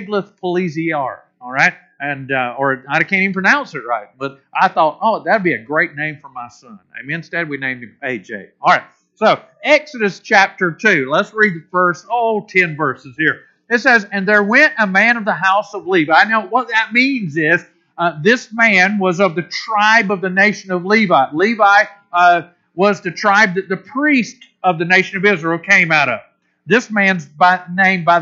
Tiglath-Pileser, all right? And or I can't even pronounce it right, but I thought, oh, that'd be a great name for my son. Amen. Instead, we named him AJ. All right. So Exodus chapter 2. Let's read the first 10 verses here. It says, "And there went a man of the house of Levi." Now, what that means is this man was of the tribe of the nation of Levi. Levi was the tribe that the priest of the nation of Israel came out of. This man's by the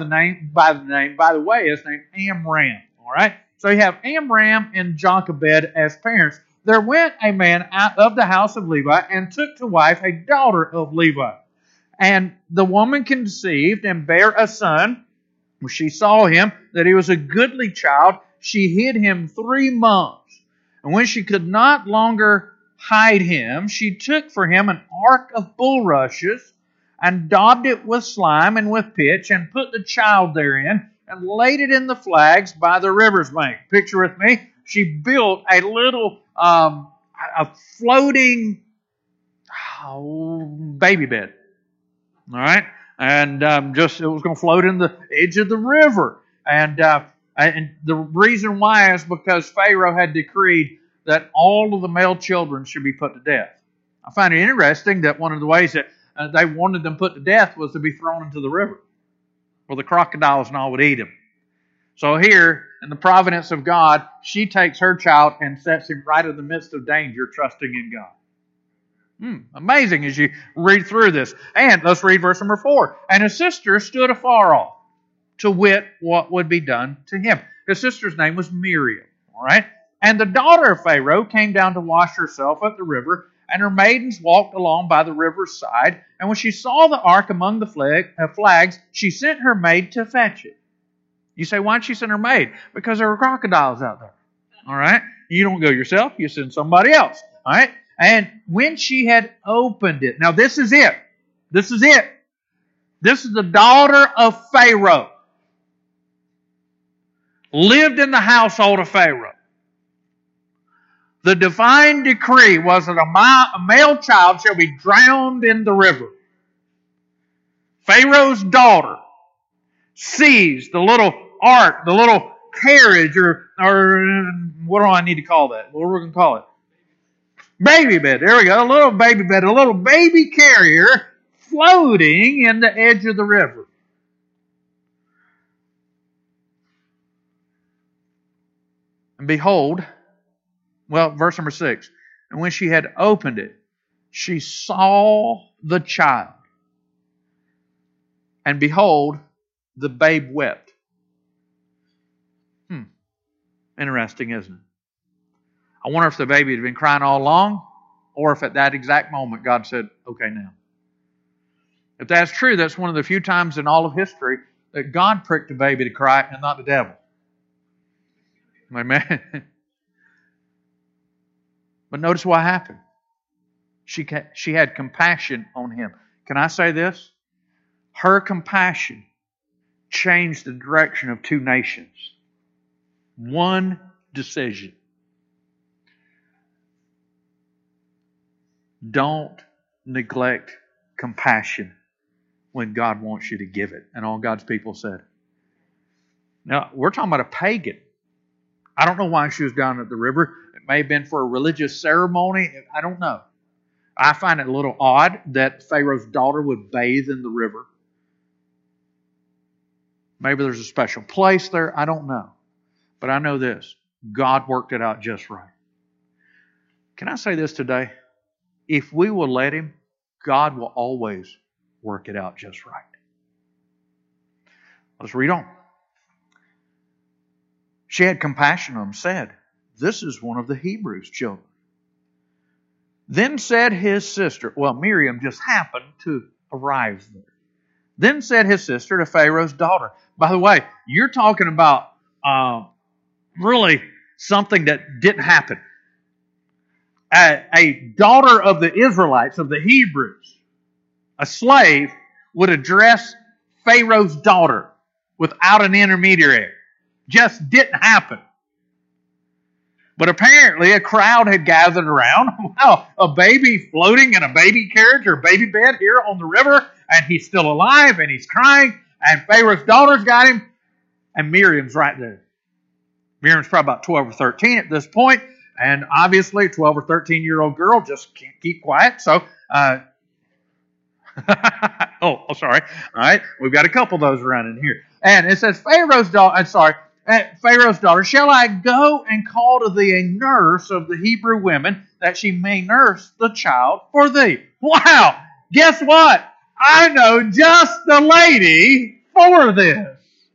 way, is named Amram. All right. So you have Amram and Jochebed as parents. There went a man out of the house of Levi and took to wife a daughter of Levi. And the woman conceived and bare a son. When she saw him, that he was a goodly child, she hid him 3 months. And when she could not longer hide him, she took for him an ark of bulrushes and daubed it with slime and with pitch, and put the child therein, and laid it in the flags by the river's bank. Picture with me. She built a little a floating baby bed. All right? And it was going to float in the edge of the river. And the reason why is because Pharaoh had decreed that all of the male children should be put to death. I find it interesting that one of the ways that they wanted them put to death was to be thrown into the river, where the crocodiles and all would eat them. So here, in the providence of God, she takes her child and sets him right in the midst of danger, trusting in God. Amazing as you read through this. And let's read verse number 4. "And his sister stood afar off, to wit what would be done to him." His sister's name was Miriam. All right? "And the daughter of Pharaoh came down to wash herself at the river, and her maidens walked along by the river's side. And when she saw the ark among the flags, she sent her maid to fetch it." You say, why did she send her maid? Because there were crocodiles out there. All right? You don't go yourself. You send somebody else. All right? "And when she had opened it." Now this is it. This is it. This is the daughter of Pharaoh. Lived in the household of Pharaoh. The divine decree was that a male child shall be drowned in the river. Pharaoh's daughter sees the little ark, the little carriage, or what do I need to call that? What are we going to call it? Baby bed. There we go. A little baby bed, a little baby carrier floating in the edge of the river. And behold, verse number 6. "And when she had opened it, she saw the child. And behold, the babe wept." Interesting, isn't it? I wonder if the baby had been crying all along, or if at that exact moment God said, "Okay, now." If that's true, that's one of the few times in all of history that God pricked a baby to cry and not the devil. Amen. But notice what happened. She had compassion on him. Can I say this? Her compassion changed the direction of 2 nations. One decision. Don't neglect compassion when God wants you to give it. And all God's people said. Now, we're talking about a pagan. I don't know why she was down at the river. It may have been for a religious ceremony. I don't know. I find it a little odd that Pharaoh's daughter would bathe in the river. Maybe there's a special place there. I don't know. But I know this. God worked it out just right. Can I say this today? If we will let Him, God will always work it out just right. Let's read on. She had compassion on him, said, "This is one of the Hebrews' children." Then said his sister, Miriam just happened to arrive there. Then said his sister to Pharaoh's daughter. By the way, you're talking about really something that didn't happen. A daughter of the Israelites, of the Hebrews, a slave, would address Pharaoh's daughter without an intermediary. Just didn't happen. But apparently a crowd had gathered around. Wow, a baby floating in a baby carriage or baby bed here on the river, and he's still alive, and he's crying, and Pharaoh's daughter's got him. And Miriam's right there. Miriam's probably about 12 or 13 at this point, and obviously a 12 or 13-year-old girl just can't keep quiet. So, sorry. All right, we've got a couple of those around in here. And it says, Pharaoh's daughter, shall I go and call to thee a nurse of the Hebrew women, that she may nurse the child for thee? Wow! Guess what? I know just the lady for this.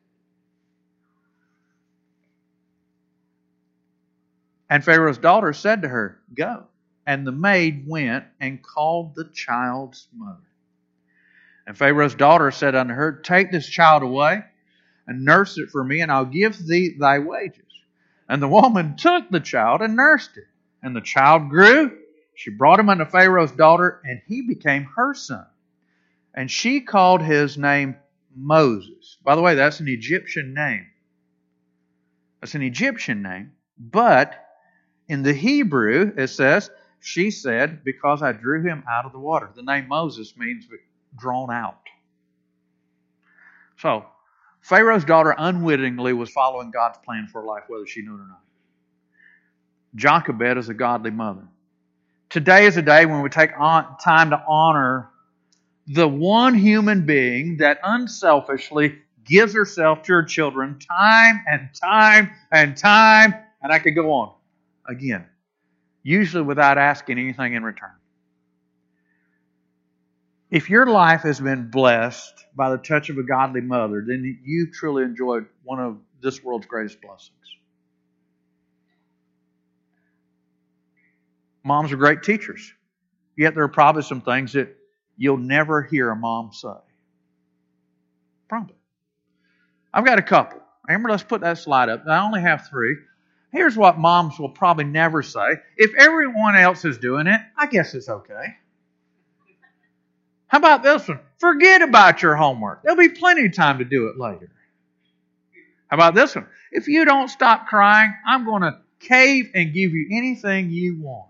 And Pharaoh's daughter said to her, Go. And the maid went and called the child's mother. And Pharaoh's daughter said unto her, Take this child away and nurse it for me, and I'll give thee thy wages. And the woman took the child and nursed it. And the child grew. She brought him unto Pharaoh's daughter, and he became her son. And she called his name Moses. By the way, that's an Egyptian name. That's an Egyptian name. But in the Hebrew, it says, she said, because I drew him out of the water. The name Moses means drawn out. So, Pharaoh's daughter unwittingly was following God's plan for her life, whether she knew it or not. Jochebed is a godly mother. Today is a day when we take time to honor the one human being that unselfishly gives herself to her children time and time and time, and I could go on again, usually without asking anything in return. If your life has been blessed by the touch of a godly mother, then you've truly enjoyed one of this world's greatest blessings. Moms are great teachers. Yet there are probably some things that you'll never hear a mom say. Probably. I've got a couple. Amber, let's put that slide up. I only have 3. Here's what moms will probably never say. If everyone else is doing it, I guess it's okay. How about this one? Forget about your homework. There'll be plenty of time to do it later. How about this one? If you don't stop crying, I'm going to cave and give you anything you want.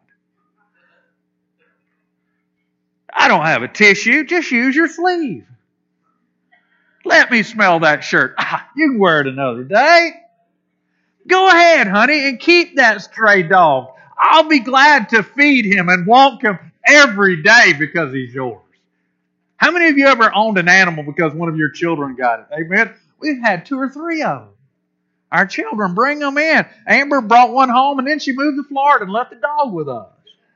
I don't have a tissue. Just use your sleeve. Let me smell that shirt. You can wear it another day. Go ahead, honey, and keep that stray dog. I'll be glad to feed him and walk him every day because he's yours. How many of you ever owned an animal because one of your children got it? Amen? We've had 2 or 3 of them. Our children bring them in. Amber brought one home and then she moved to Florida and left the dog with us.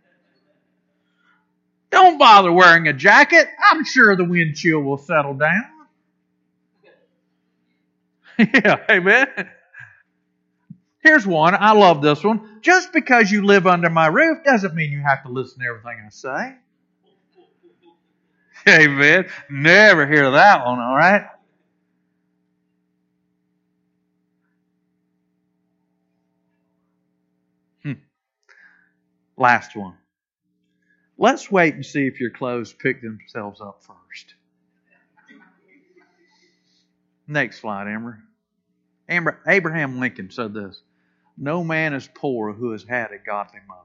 Don't bother wearing a jacket. I'm sure the wind chill will settle down. Yeah, amen. Here's one. I love this one. Just because you live under my roof doesn't mean you have to listen to everything I say. Amen. Never hear that one, all right? Last one. Let's wait and see if your clothes pick themselves up first. Next slide, Amber. Abraham Lincoln said this: No man is poor who has had a godly mother.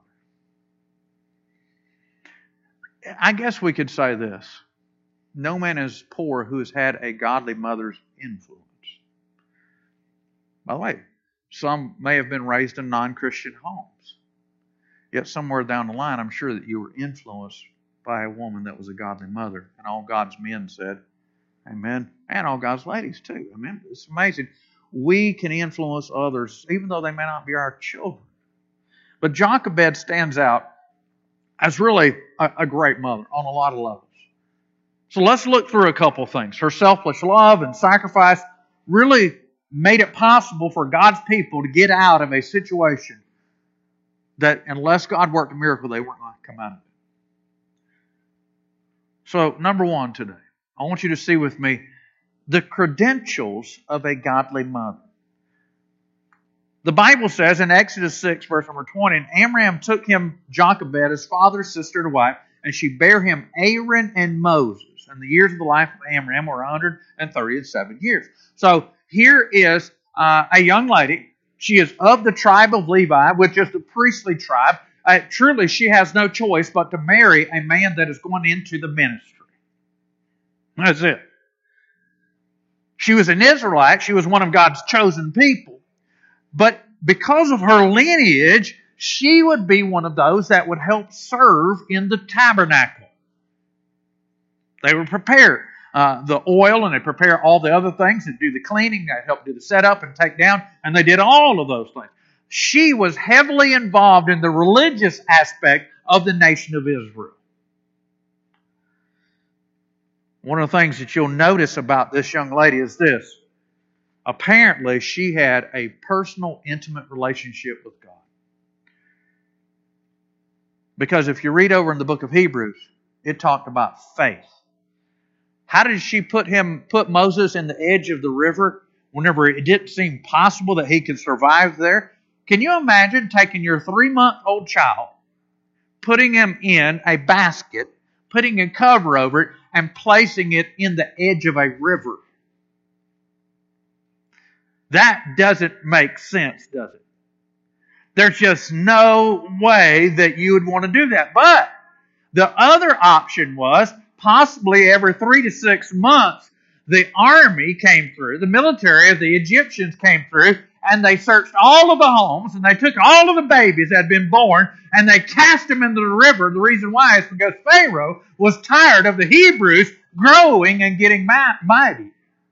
I guess we could say this: no man is poor who has had a godly mother's influence. By the way, some may have been raised in non-Christian homes. Yet somewhere down the line, I'm sure that you were influenced by a woman that was a godly mother. And all God's men said, amen. And all God's ladies too. Amen. It's amazing. We can influence others, even though they may not be our children. But Jochebed stands out as really a great mother on a lot of levels. So let's look through a couple of things. Her selfless love and sacrifice really made it possible for God's people to get out of a situation that unless God worked a miracle, they weren't going to come out of it. So, number 1 today, I want you to see with me the credentials of a godly mother. The Bible says in Exodus 6, verse number 20, and Amram took him, Jochebed, his father's sister to wife, and she bare him Aaron and Moses. And the years of the life of Amram were 137 years. So, here is a young lady. She is of the tribe of Levi, which is the priestly tribe. Truly, she has no choice but to marry a man that is going into the ministry. That's it. She was an Israelite. She was one of God's chosen people. But because of her lineage, she would be one of those that would help serve in the tabernacle. They would prepare the oil, and they prepare all the other things and do the cleaning. They help do the setup and take down, and they did all of those things. She was heavily involved in the religious aspect of the nation of Israel. One of the things that you'll notice about this young lady is this. Apparently, she had a personal, intimate relationship with God. Because if you read over in the book of Hebrews, it talked about faith. How did she put Moses in the edge of the river whenever it didn't seem possible that he could survive there? Can you imagine taking your 3-month-old child, putting him in a basket, putting a cover over it, and placing it in the edge of a river? That doesn't make sense, does it? There's just no way that you would want to do that. But the other option was possibly every 3 to 6 months, the army came through, the military of the Egyptians came through, and they searched all of the homes, and they took all of the babies that had been born, and they cast them into the river. The reason why is because Pharaoh was tired of the Hebrews growing and getting mighty.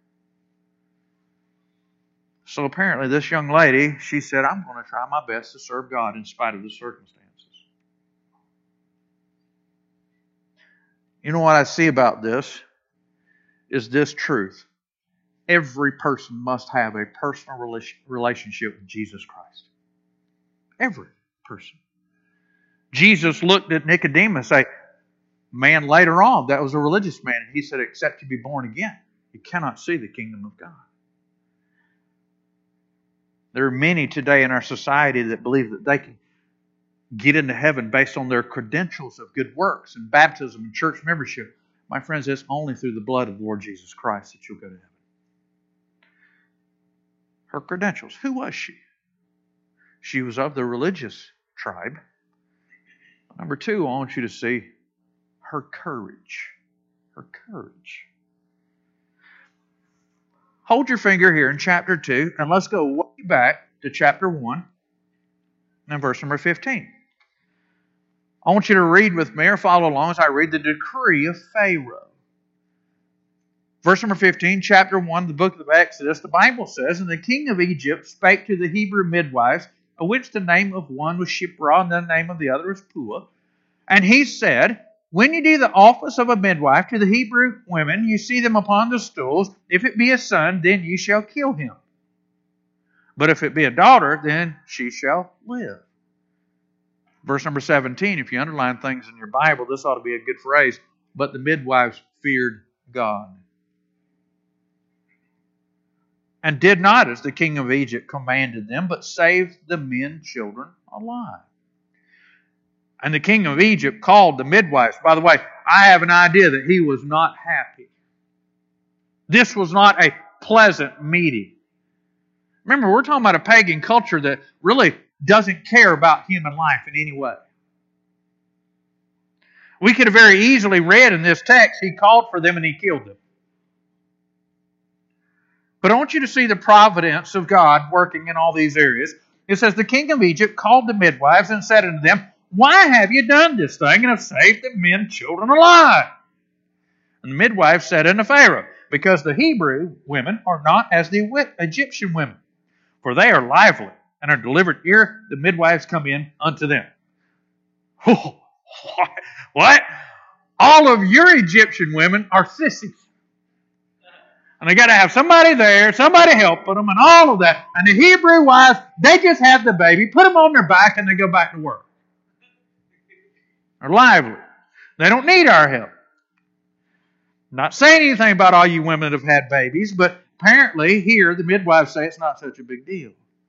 So apparently this young lady, she said, I'm going to try my best to serve God in spite of the circumstances. You know what I see about this is this truth. Every person must have a personal relationship with Jesus Christ. Every person. Jesus looked at Nicodemus, a man later on that was a religious man, and he said, except you be born again, you cannot see the kingdom of God. There are many today in our society that believe that they can get into heaven based on their credentials of good works and baptism and church membership. My friends, it's only through the blood of the Lord Jesus Christ that you'll go to heaven. Her credentials. Who was she? She was of the religious tribe. Number 2, I want you to see her courage. Her courage. Hold your finger here in chapter 2, and let's go way back to chapter 1 and verse number 15. I want you to read with me or follow along as I read the decree of Pharaoh. Verse number 15, chapter 1, the book of Exodus, the Bible says, And the king of Egypt spake to the Hebrew midwives, of which the name of one was Shiphrah, and the name of the other was Puah. And he said, When you do the office of a midwife to the Hebrew women, you see them upon the stools. If it be a son, then you shall kill him. But if it be a daughter, then she shall live. Verse number 17, if you underline things in your Bible, this ought to be a good phrase. But the midwives feared God, and did not as the king of Egypt commanded them, but saved the men children alive. And the king of Egypt called the midwives. By the way, I have an idea that he was not happy. This was not a pleasant meeting. Remember, we're talking about a pagan culture that really doesn't care about human life in any way. We could have very easily read in this text, he called for them and he killed them. But I want you to see the providence of God working in all these areas. It says, The king of Egypt called the midwives and said unto them, Why have you done this thing and have saved the men children alive? And the midwives said unto Pharaoh, Because the Hebrew women are not as the Egyptian women, for they are lively and are delivered ere the midwives come in unto them. What? All of your Egyptian women are sissies. And they got to have somebody there, somebody helping them, and all of that. And the Hebrew wives, they just have the baby, put them on their back, and they go back to work. They're lively. They don't need our help. I'm not saying anything about all you women that have had babies, but apparently here the midwives say it's not such a big deal.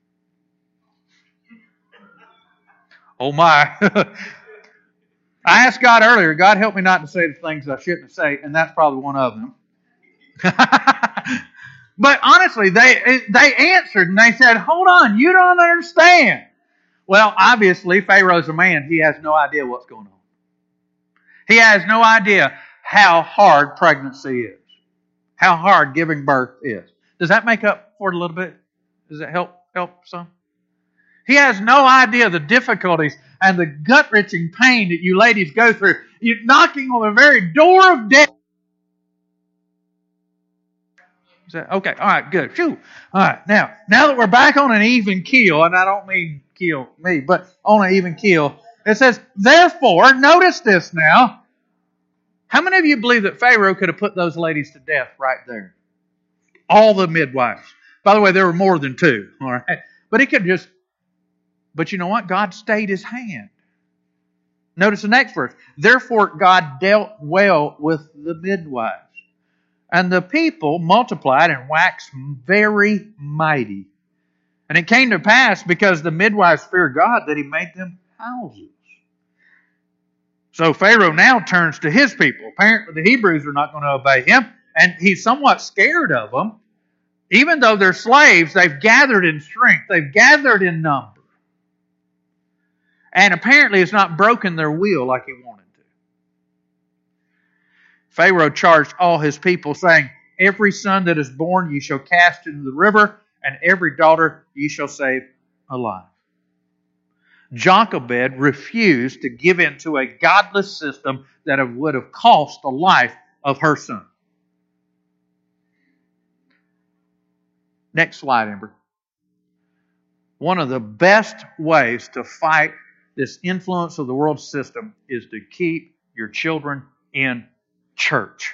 Oh my. I asked God earlier, God help me not to say the things I shouldn't say, and that's probably one of them. But honestly, they answered and they said, Hold on, you don't understand. Well, obviously, Pharaoh's a man. He has no idea what's going on. He has no idea how hard pregnancy is. how hard giving birth is. Does that make up for it a little bit? Does it help some? He has no idea the difficulties and the gut-wrenching pain that you ladies go through. You're knocking on the very door of death. Okay, all right, good. Phew. All right, now that we're back on an even keel, and I don't mean kill me, but on an even keel, it says, therefore, notice this now. How many of you believe that Pharaoh could have put those ladies to death right there? All the midwives. By the way, there were more than two, all right? But he could just, but you know what? God stayed his hand. Notice the next verse. Therefore, God dealt well with the midwives. And the people multiplied and waxed very mighty. And it came to pass, because the midwives feared God, that he made them houses. So Pharaoh now turns to his people. Apparently the Hebrews are not going to obey him, and he's somewhat scared of them. Even though they're slaves, they've gathered in strength. They've gathered in number. And apparently it's not broken their will like he wanted to. Pharaoh charged all his people, saying, every son that is born ye shall cast into the river, and every daughter ye shall save alive. Jochebed refused to give in to a godless system that would have cost the life of her son. Next slide, Amber. One of the best ways to fight this influence of the world system is to keep your children in church.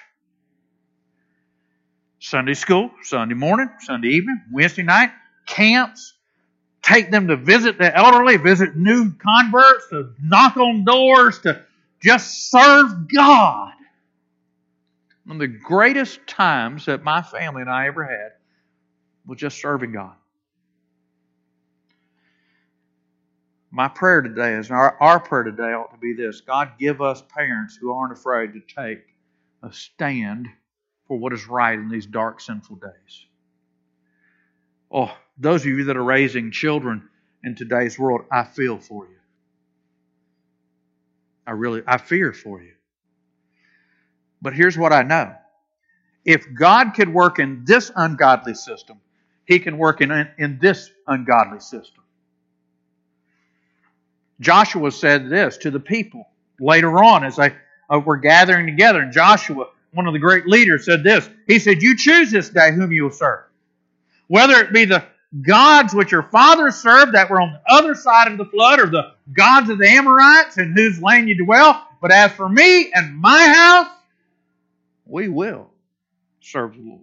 Sunday school, Sunday morning, Sunday evening, Wednesday night, camps. Take them to visit the elderly, visit new converts, to knock on doors, to just serve God. One of the greatest times that my family and I ever had was just serving God. My prayer today is, our prayer today ought to be this: God, give us parents who aren't afraid to take a stand for what is right in these dark, sinful days. Oh, those of you that are raising children in today's world, I feel for you. I fear for you. But here's what I know. If God could work in this ungodly system, He can work in this ungodly system. Joshua said this to the people later on as they were gathering together. And Joshua, one of the great leaders, said this. He said, you choose this day whom you will serve. Whether it be the gods which your fathers served that were on the other side of the flood, or the gods of the Amorites in whose land you dwell. But as for me and my house, we will serve the Lord.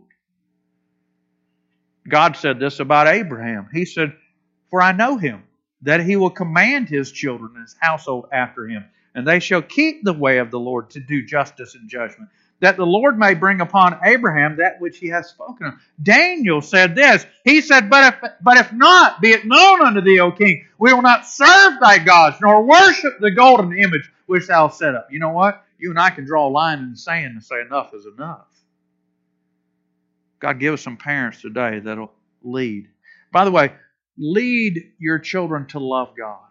God said this about Abraham. He said, for I know him, that he will command his children and his household after him, and they shall keep the way of the Lord to do justice and judgment, that the Lord may bring upon Abraham that which he has spoken of. Daniel said this. He said, but if not, be it known unto thee, O king, we will not serve thy gods, nor worship the golden image which thou hast set up. You know what? You and I can draw a line in the sand and say enough is enough. God, give us some parents today that'll lead. By the way, lead your children to love God.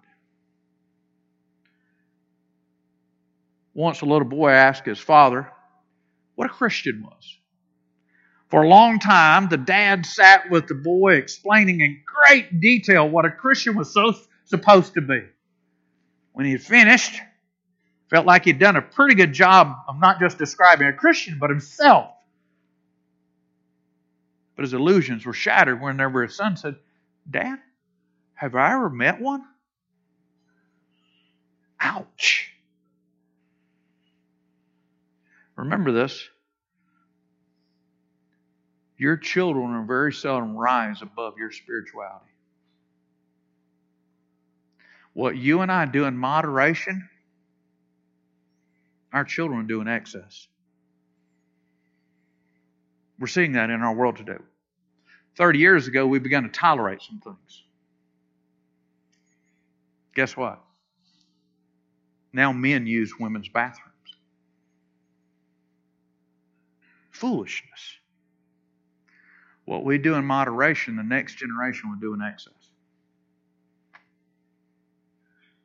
Once a little boy asked his father what a Christian was. For a long time, the dad sat with the boy explaining in great detail what a Christian was supposed to be. When he had finished, felt like he'd done a pretty good job of not just describing a Christian, but himself. But his illusions were shattered whenever his son said, Dad, have I ever met one? Ouch. Remember this. Your children will very seldom rise above your spirituality. What you and I do in moderation, our children do in excess. We're seeing that in our world today. 30 years ago, we began to tolerate some things. Guess what? Now men use women's bathrooms. Foolishness. What we do in moderation, the next generation will do in excess.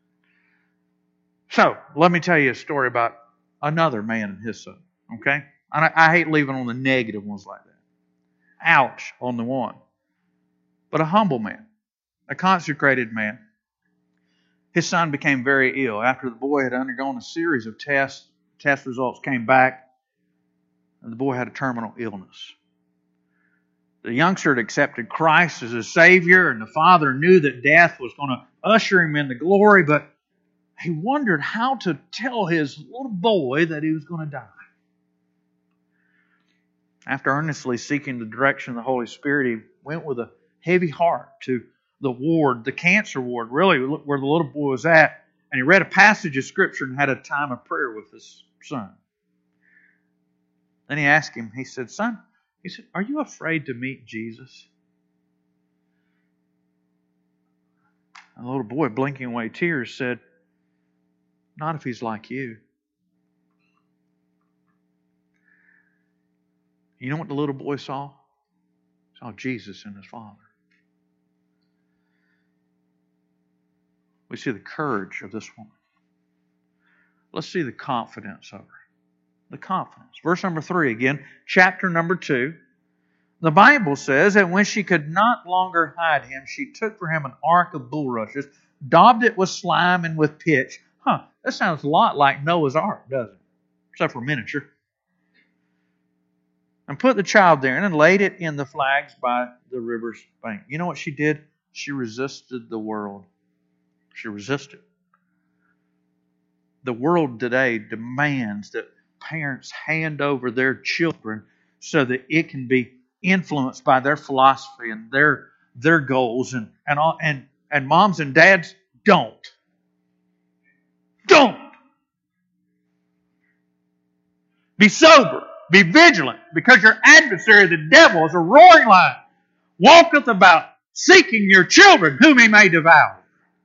So, let me tell you a story about another man and his son. Okay? I hate leaving on the negative ones like that. Ouch on the one. But a humble man, a consecrated man. His son became very ill. After the boy had undergone a series of tests, test results came back, and the boy had a terminal illness. The youngster had accepted Christ as his Savior, and the father knew that death was going to usher him into glory, but he wondered how to tell his little boy that he was going to die. After earnestly seeking the direction of the Holy Spirit, he went with a heavy heart to the ward, the cancer ward, really, where the little boy was at, and he read a passage of Scripture and had a time of prayer with his son. Then he asked him, he said, "Son," he said, "are you afraid to meet Jesus?" And the little boy, blinking away tears, said, "Not if he's like you." You know what the little boy saw? He saw Jesus in his Father. We see the courage of this woman. Let's see the confidence of her. The confidence. Verse number 3 again, chapter number 2. The Bible says that when she could not longer hide him, she took for him an ark of bulrushes, daubed it with slime and with pitch. That sounds a lot like Noah's Ark, doesn't it? Except for miniature. And put the child therein and laid it in the flags by the river's bank. You know what she did? She resisted the world. She resisted. The world today demands that parents hand over their children so that it can be influenced by their philosophy and their goals, and moms and dads don't. Don't. Be sober. Be vigilant, because your adversary, the devil, is a roaring lion, walketh about, seeking your children, whom he may devour.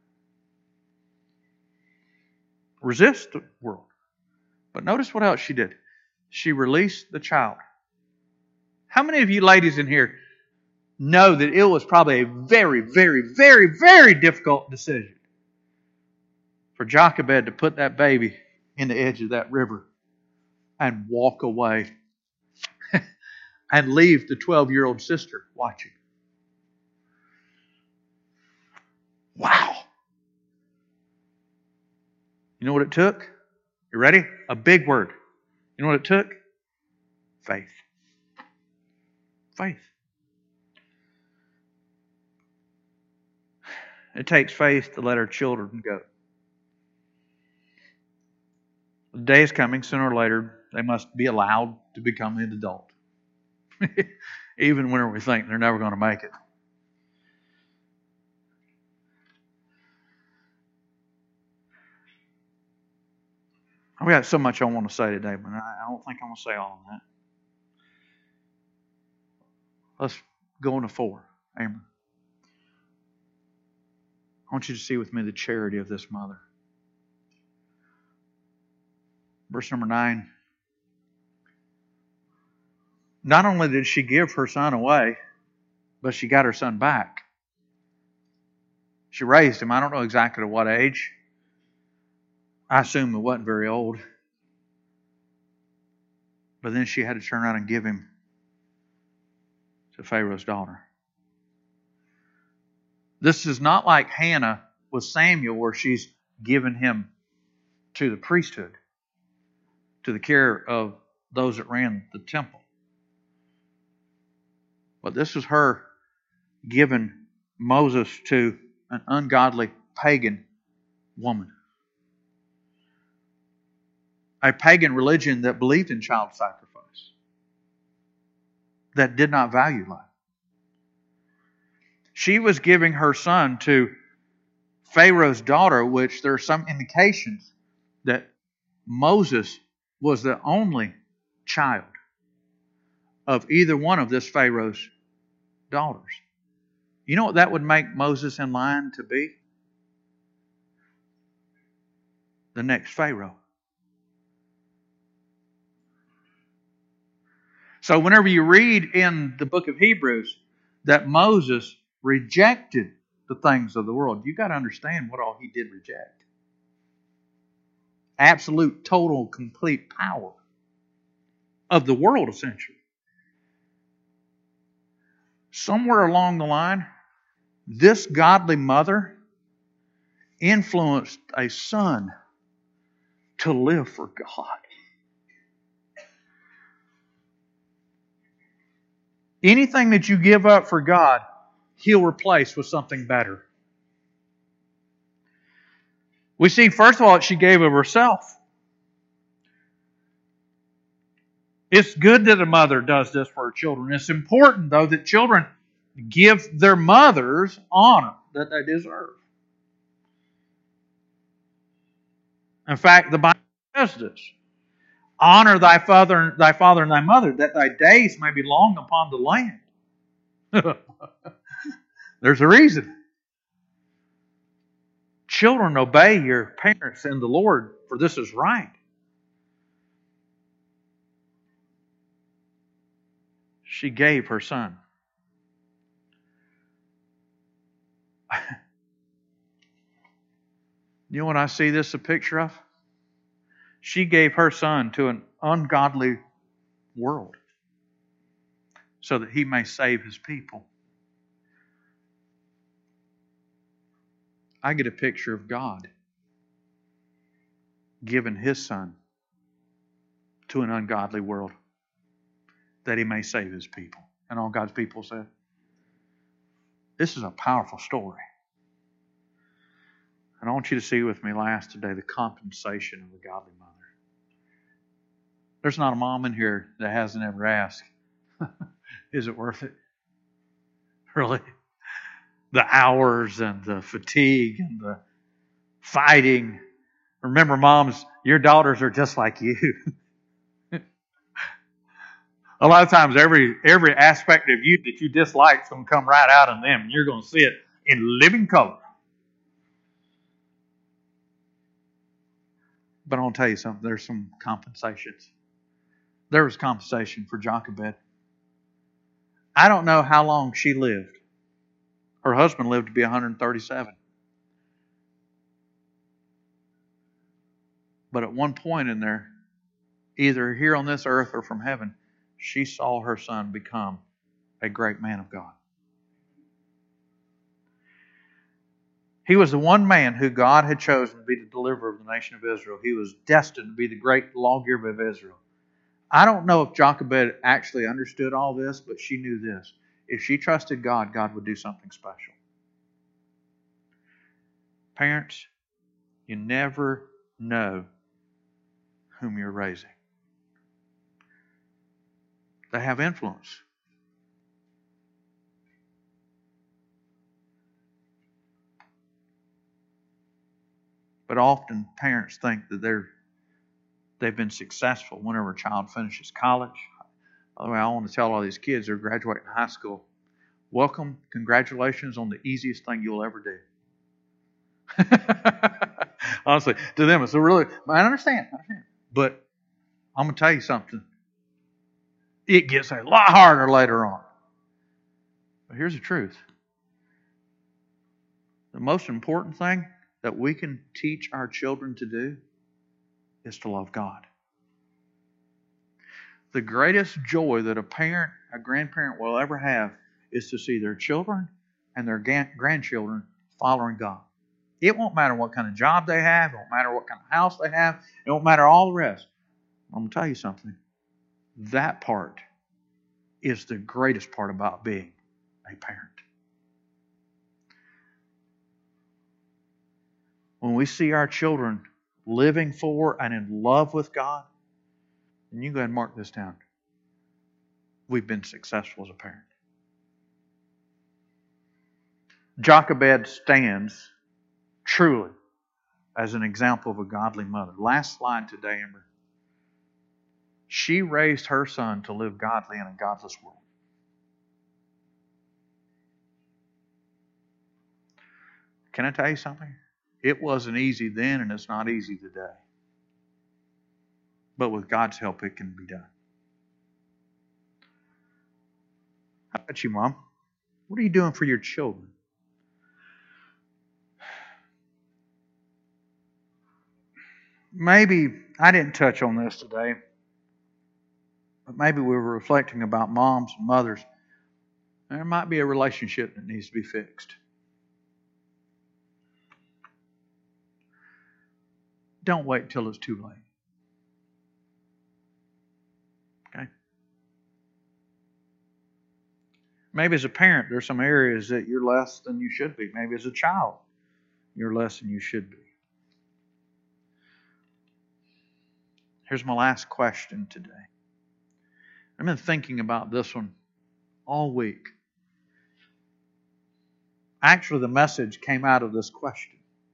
Resist the world. But notice what else she did. She released the child. How many of you ladies in here know that it was probably a very, very, very, very difficult decision for Jochebed to put that baby in the edge of that river and walk away and leave the 12-year-old sister watching? Wow. You know what it took? You ready? A big word. You know what it took? Faith. Faith. It takes faith to let our children go. The day is coming, sooner or later, they must be allowed to become an adult. Even when we think they're never going to make it. I've got so much I want to say today, but I don't think I'm going to say all of that. Let's go into 4. Amber. I want you to see with me the charity of this mother. Verse number 9. Not only did she give her son away, but she got her son back. She raised him. I don't know exactly at what age. I assume it wasn't very old. But then she had to turn around and give him to Pharaoh's daughter. This is not like Hannah with Samuel, where she's given him to the priesthood, to the care of those that ran the temple. But this was her giving Moses to an ungodly pagan woman. A pagan religion that believed in child sacrifice, that did not value life. She was giving her son to Pharaoh's daughter, which there are some indications that Moses was the only child of either one of this Pharaoh's daughters. You know what that would make Moses in line to be? The next Pharaoh. So whenever you read in the book of Hebrews that Moses rejected the things of the world, you've got to understand what all he did reject. Absolute, total, complete power. of the world, essentially. Somewhere along the line, this godly mother influenced a son to live for God. Anything that you give up for God, He'll replace with something better. We see, first of all, that she gave of herself. It's good that a mother does this for her children. It's important, though, that children give their mothers honor that they deserve. In fact, the Bible says this. Honor thy father and thy mother, that thy days may be long upon the land. There's a reason. Children, obey your parents in the Lord, for this is right. She gave her son. You know what I see this a picture of? She gave her son to an ungodly world so that he may save his people. I get a picture of God giving His Son to an ungodly world that He may save His people. And all God's people said, this is a powerful story. And I want you to see with me last today the compensation of a godly mother. There's not a mom in here that hasn't ever asked, is it worth it? Really? The hours and the fatigue and the fighting. Remember, moms, your daughters are just like you. A lot of times every aspect of you that you dislike is going to come right out in them, and you're going to see it in living color. But I want to tell you something. There's some compensations. There was compensation for Jochebed. I don't know how long she lived. Her husband lived to be 137. But at one point in there, either here on this earth or from heaven, she saw her son become a great man of God. He was the one man who God had chosen to be the deliverer of the nation of Israel. He was destined to be the great lawgiver of Israel. I don't know if Jochebed actually understood all this, but she knew this. If she trusted God, God would do something special. Parents, you never know whom you're raising. They have influence. But often parents think that they've been successful whenever a child finishes college. By the way, I want to tell all these kids who are graduating high school, welcome, congratulations on the easiest thing you'll ever do. Honestly, to them, it's a really, I understand. But I'm going to tell you something. It gets a lot harder later on. But here's the truth. The most important thing that we can teach our children to do is to love God. The greatest joy that a parent, a grandparent will ever have is to see their children and their grandchildren following God. It won't matter what kind of job they have. It won't matter what kind of house they have. It won't matter all the rest. I'm going to tell you something. That part is the greatest part about being a parent. When we see our children living for and in love with God, and you go ahead and mark this down, we've been successful as a parent. Jochebed stands truly as an example of a godly mother. Last slide today, Amber. She raised her son to live godly in a godless world. Can I tell you something? It wasn't easy then, and it's not easy today. But with God's help, it can be done. How about you, Mom? What are you doing for your children? Maybe I didn't touch on this today. But maybe we were reflecting about moms and mothers. There might be a relationship that needs to be fixed. Don't wait till it's too late. Okay? Maybe as a parent, there's some areas that you're less than you should be. Maybe as a child, you're less than you should be. Here's my last question today. I've been thinking about this one all week. Actually, the message came out of this question.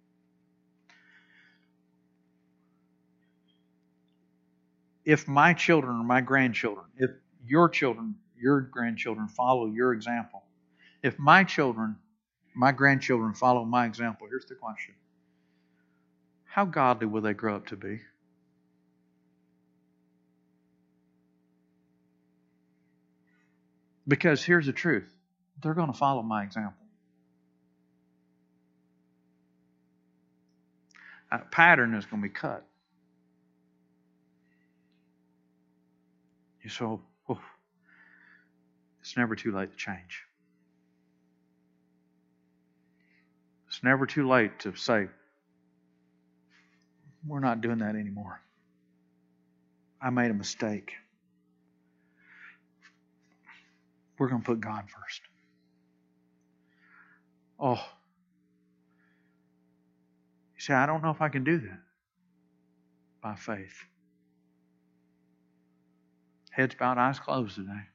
If my children or my grandchildren, if your children, your grandchildren follow your example, if my children, my grandchildren follow my example, here's the question. How godly will they grow up to be? Because here's the truth. They're going to follow my example. A pattern is going to be cut. So, it's never too late to change. It's never too late to say, we're not doing that anymore. I made a mistake. We're going to put God first. Oh. You say, I don't know if I can do that. By faith. Heads bowed, eyes closed today.